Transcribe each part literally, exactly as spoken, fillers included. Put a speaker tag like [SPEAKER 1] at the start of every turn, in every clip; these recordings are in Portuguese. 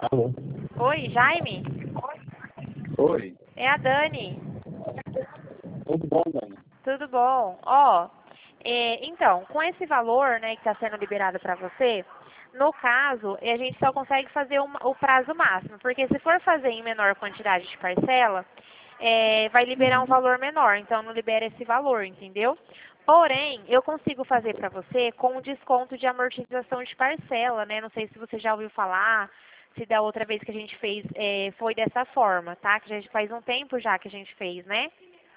[SPEAKER 1] Alô?
[SPEAKER 2] Oi, Jaime?
[SPEAKER 1] Oi,
[SPEAKER 2] É a Dani.
[SPEAKER 1] tudo bom, Dani?
[SPEAKER 2] Tudo bom? Ó, é, então, com esse valor, né, que está sendo liberado para você, no caso, a gente só consegue fazer uma- o prazo máximo, porque se for fazer em menor quantidade de parcela, é, vai liberar um
[SPEAKER 1] Uhum.
[SPEAKER 2] valor menor, então não libera esse valor, entendeu? Porém, eu consigo fazer para você com um desconto de amortização de parcela, né? Não sei se você já ouviu falar, se da outra vez que a gente fez é, foi dessa forma, tá? Que já faz um tempo já que a gente fez, né?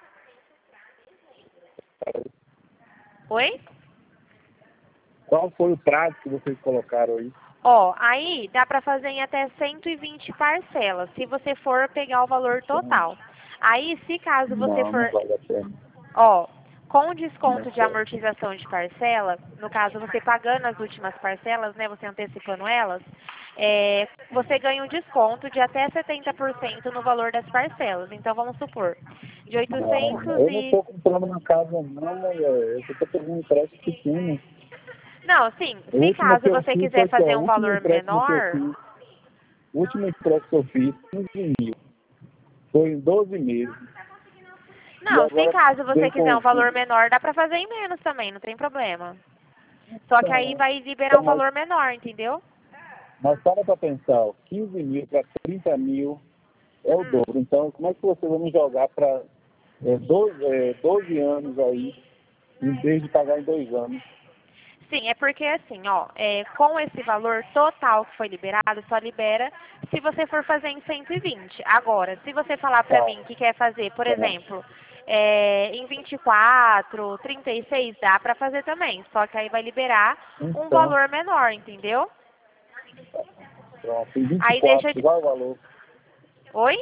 [SPEAKER 2] Oi?
[SPEAKER 1] Qual foi o prazo que vocês colocaram aí?
[SPEAKER 2] Ó, aí dá para fazer em até cento e vinte parcelas, se você for pegar o valor total. Aí, se caso você
[SPEAKER 1] Não, não
[SPEAKER 2] for,
[SPEAKER 1] vale a pena.
[SPEAKER 2] ó, com o desconto
[SPEAKER 1] Não
[SPEAKER 2] de
[SPEAKER 1] quero.
[SPEAKER 2] amortização de parcela, no caso você pagando as últimas parcelas, né, você antecipando elas, é, você ganha um desconto de até setenta por cento no valor das parcelas. Então, vamos supor, de
[SPEAKER 1] Não,
[SPEAKER 2] oitocentos
[SPEAKER 1] eu não
[SPEAKER 2] e...
[SPEAKER 1] estou comprando uma casa, não, é, eu estou pegando um empréstimo pequeno.
[SPEAKER 2] Não, sim,
[SPEAKER 1] O
[SPEAKER 2] se
[SPEAKER 1] último que
[SPEAKER 2] caso
[SPEAKER 1] eu
[SPEAKER 2] você
[SPEAKER 1] fiz
[SPEAKER 2] quiser
[SPEAKER 1] foi que, ó,
[SPEAKER 2] fazer
[SPEAKER 1] o
[SPEAKER 2] um
[SPEAKER 1] último
[SPEAKER 2] valor
[SPEAKER 1] empréstimo que eu
[SPEAKER 2] menor...
[SPEAKER 1] fiz, o último empréstimo que eu fiz, quinze mil, foi em doze meses. E
[SPEAKER 2] Não, se
[SPEAKER 1] agora
[SPEAKER 2] caso você
[SPEAKER 1] vem
[SPEAKER 2] quiser
[SPEAKER 1] com,
[SPEAKER 2] um valor
[SPEAKER 1] com
[SPEAKER 2] menor, dá pra fazer em menos também, não tem problema. Só que aí
[SPEAKER 1] então,
[SPEAKER 2] vai liberar
[SPEAKER 1] então,
[SPEAKER 2] um
[SPEAKER 1] mas,
[SPEAKER 2] valor menor, entendeu?
[SPEAKER 1] mas para para pensar, ó, quinze mil para trinta mil é o
[SPEAKER 2] Hum.
[SPEAKER 1] dobro. Então, como é que você vai me jogar para é, doze, é, doze anos aí, em vez de pagar em dois anos?
[SPEAKER 2] Sim, é porque assim, ó, é, com esse valor total que foi liberado, só libera se você for fazer em cento e vinte. Agora, se você falar pra
[SPEAKER 1] Tá,
[SPEAKER 2] mim que quer fazer, por
[SPEAKER 1] tá.
[SPEAKER 2] exemplo, é, em vinte e quatro, trinta e seis, dá pra fazer também. Só que aí vai liberar um
[SPEAKER 1] Então,
[SPEAKER 2] valor menor, entendeu?
[SPEAKER 1] pronto, em vinte e
[SPEAKER 2] Aí deixa eu...
[SPEAKER 1] quatro, igual o valor.
[SPEAKER 2] Oi?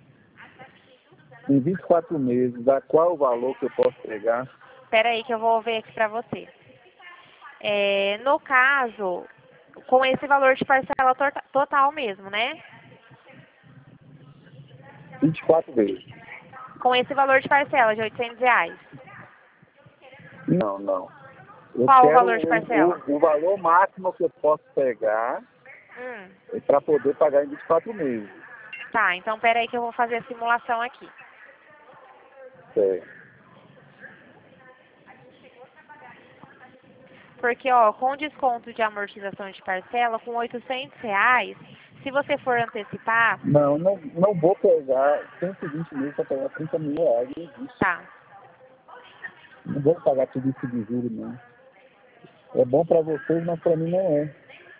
[SPEAKER 1] Em vinte e quatro meses, dá qual o valor que eu posso pegar?
[SPEAKER 2] Espera aí que eu vou ver aqui pra você. É, no caso, com esse valor de parcela to- total mesmo, né?
[SPEAKER 1] vinte e quatro vezes.
[SPEAKER 2] Com esse valor de parcela de oitocentos reais.
[SPEAKER 1] Não, não. Eu
[SPEAKER 2] Qual o
[SPEAKER 1] quero
[SPEAKER 2] valor de
[SPEAKER 1] o,
[SPEAKER 2] parcela?
[SPEAKER 1] o, o valor máximo que eu posso pegar
[SPEAKER 2] Hum,
[SPEAKER 1] para poder pagar em vinte e quatro meses.
[SPEAKER 2] tá, então pera aí que eu vou fazer a simulação aqui.
[SPEAKER 1] É.
[SPEAKER 2] Porque, ó, com desconto de amortização de parcela, com oitocentos reais, se você for antecipar,
[SPEAKER 1] Não, não, não vou pegar cento e vinte mil para pegar trinta mil reais. Não existe.
[SPEAKER 2] tá.
[SPEAKER 1] Não vou pagar tudo isso de juros, não. É bom para vocês, mas para mim não é.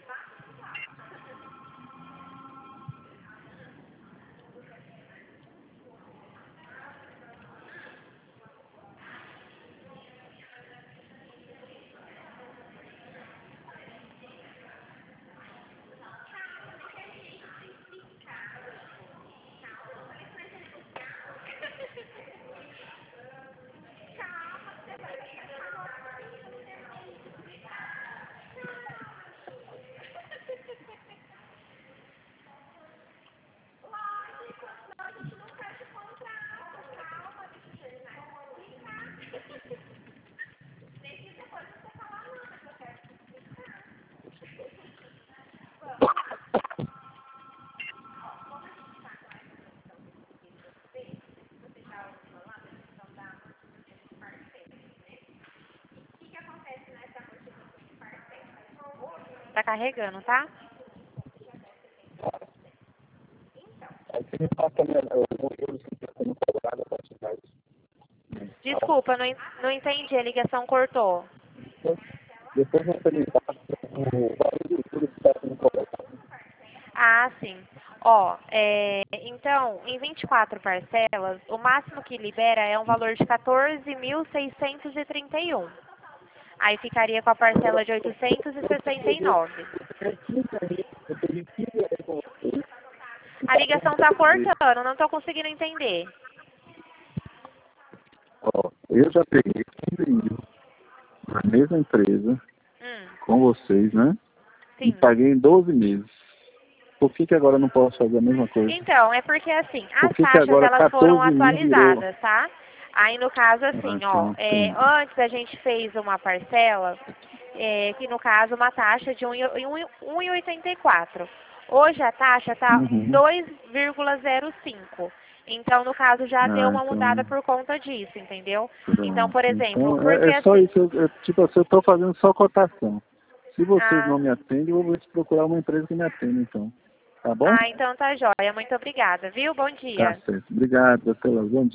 [SPEAKER 2] Tá carregando, tá?
[SPEAKER 1] Aí você me passa minha, os juros que está sendo cobrado a quantidade mensal.
[SPEAKER 2] Desculpa, não, en- não entendi, a ligação cortou.
[SPEAKER 1] Depois você me passa o valor dos juros que está sendo cobrado.
[SPEAKER 2] Ah, sim. Ó, é, então, em vinte e quatro parcelas, o máximo que libera é um valor de quatorze mil seiscentos e trinta e um. Aí ficaria com a parcela de oitocentos e sessenta e nove.
[SPEAKER 1] Eu peguei quinze reais com vocês.
[SPEAKER 2] A ligação tá cortando, não tô conseguindo entender.
[SPEAKER 1] Ó, eu já peguei quinze mil na mesma empresa
[SPEAKER 2] Hum,
[SPEAKER 1] com vocês, né? E
[SPEAKER 2] sim.
[SPEAKER 1] paguei em doze meses. Por que, que agora eu não posso fazer a mesma coisa?
[SPEAKER 2] Então, é porque assim,
[SPEAKER 1] Por
[SPEAKER 2] as
[SPEAKER 1] que, que
[SPEAKER 2] taxas
[SPEAKER 1] agora
[SPEAKER 2] elas foram
[SPEAKER 1] quatorze mil virou?
[SPEAKER 2] atualizadas, tá? Aí no caso
[SPEAKER 1] Ah,
[SPEAKER 2] assim, ó,
[SPEAKER 1] então
[SPEAKER 2] é,
[SPEAKER 1] tem.
[SPEAKER 2] antes a gente fez uma parcela, é, que no caso uma taxa de um e oitenta e quatro. Hoje a taxa tá
[SPEAKER 1] Uhum.
[SPEAKER 2] dois vírgula zero cinco. Então, no caso, já
[SPEAKER 1] Ah,
[SPEAKER 2] deu uma
[SPEAKER 1] então,
[SPEAKER 2] mudada por conta disso, entendeu? Então,
[SPEAKER 1] pronto.
[SPEAKER 2] por exemplo,
[SPEAKER 1] Então,
[SPEAKER 2] porque
[SPEAKER 1] é, é só
[SPEAKER 2] assim...
[SPEAKER 1] isso. Eu, eu, tipo assim, eu estou fazendo só cotação. Se vocês
[SPEAKER 2] Ah,
[SPEAKER 1] não me atendem, eu vou procurar uma empresa que me atenda, então. Tá bom?
[SPEAKER 2] ah, então tá jóia. Muito obrigada, viu? Bom
[SPEAKER 1] Tá
[SPEAKER 2] dia.
[SPEAKER 1] certo. Obrigado, doutor. Bom dia.